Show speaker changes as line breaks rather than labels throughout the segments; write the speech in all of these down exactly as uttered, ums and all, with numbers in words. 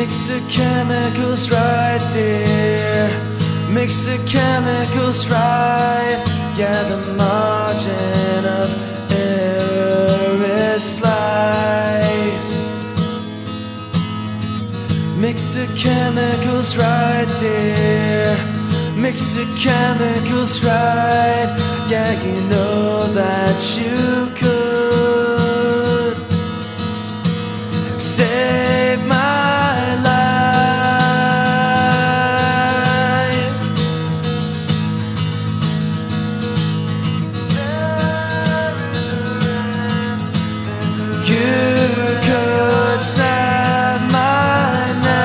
Mix the chemicals right, dear. Mix the chemicals right. Yeah, the margin of error is slight. Mix the chemicals right, dear. Mix the chemicals right. Yeah, you know that you could save my life. You could snap my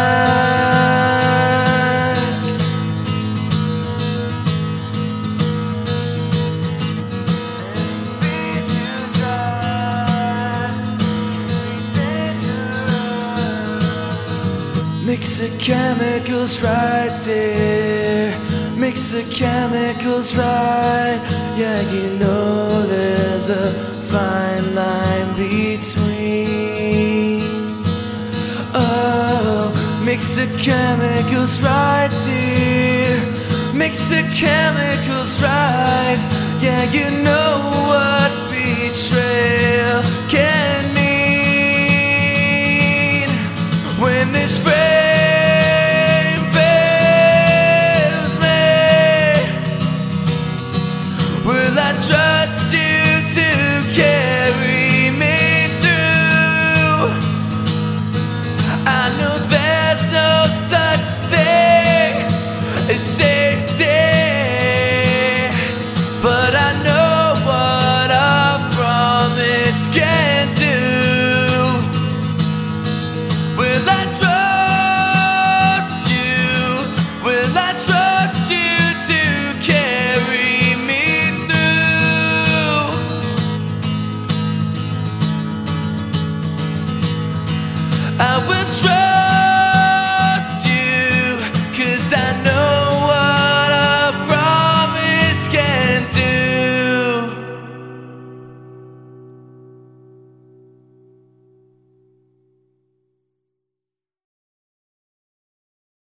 neck. Mix the chemicals right, dear. Mix the chemicals right. Yeah, you know there's a fine line between. Oh, mix the chemicals right, dear. Mix the chemicals right. Yeah, you know what betrayal can mean when this frame fails me. Will I trust you to carry me through? I know there's no such thing as safety, but I know what a promise can do. Will I trust you? Will I trust you to carry me through? I will trust